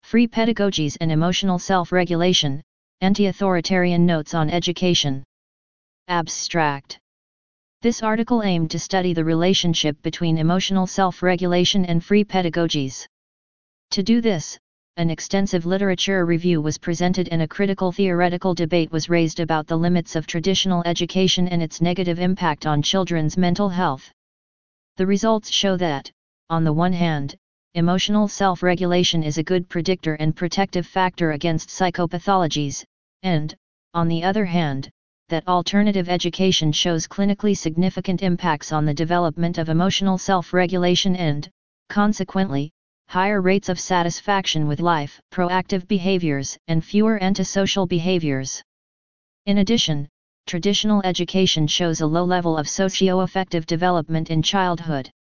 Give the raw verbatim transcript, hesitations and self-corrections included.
Free Pedagogies and Emotional Self-Regulation, Anti-Authoritarian Notes on Education. Abstract. This article aimed to study the relationship between emotional self-regulation and free pedagogies. To do this, an extensive literature review was presented and a critical theoretical debate was raised about the limits of traditional education and its negative impact on children's mental health. The results show that, on the one hand, emotional self-regulation is a good predictor and protective factor against psychopathologies, and, on the other hand, that alternative education shows clinically significant impacts on the development of emotional self-regulation and, consequently, higher rates of satisfaction with life, proactive behaviors, and fewer antisocial behaviors. In addition, traditional education shows a low level of socio-affective development in childhood.